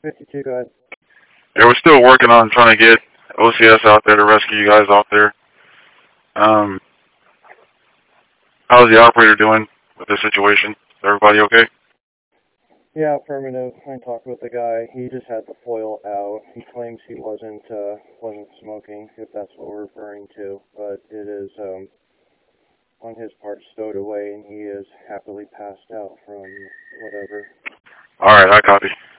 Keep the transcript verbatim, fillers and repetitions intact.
fifty-two, go ahead. Yeah, we're still working on trying to get O C S out there to rescue you guys out there. Um, how's the operator doing with the situation? Is everybody okay? Yeah, affirmative. I talked with the guy. He just had the foil out. He claims he wasn't uh, wasn't smoking, if that's what we're referring to, but it is um, on his part stowed away, and he is happily passed out from whatever. All right, I copy.